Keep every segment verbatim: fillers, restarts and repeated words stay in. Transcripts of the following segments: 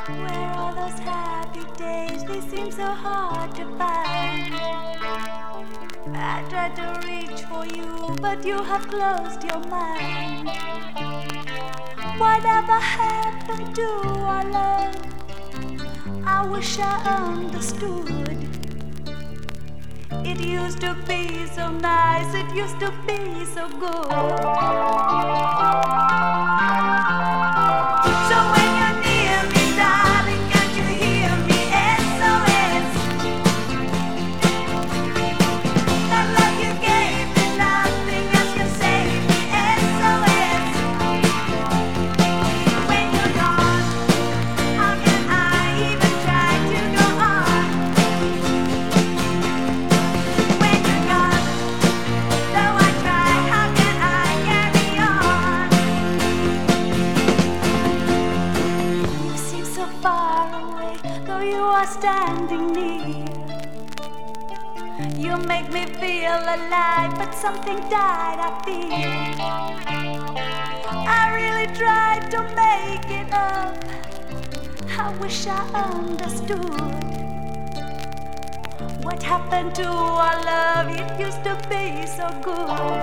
Where are those happy days? They seem so hard to find. I tried to reach for you, but you have closed your mind. Whatever happened to our love? I wish I understood. It used to be so nice, it used to be so good. So when you're near me, darling, can't you hear me? S O S. That love you gave me, nothing else can save me. S O S. When you're gone, how can I even try to go on? When you're gone, though I try, how can I carry on? You seem so far away, though you are standing near. You make me feel alive, but something died, I feel. I really tried to make it up. I wish I understood. What happened to our love? It used to be so good.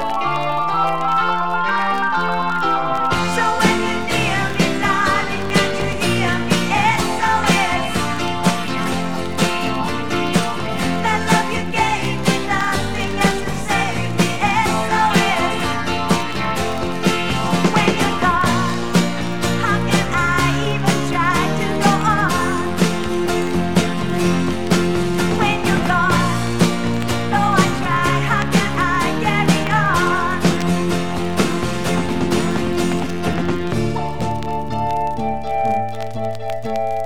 So when you're near me, darling, can't you hear me? S O S. That love you gave me, nothing else can save me. S O S. When you're gone, how can I even try to go on? When you're gone, though I try, how can I carry on? Thank you.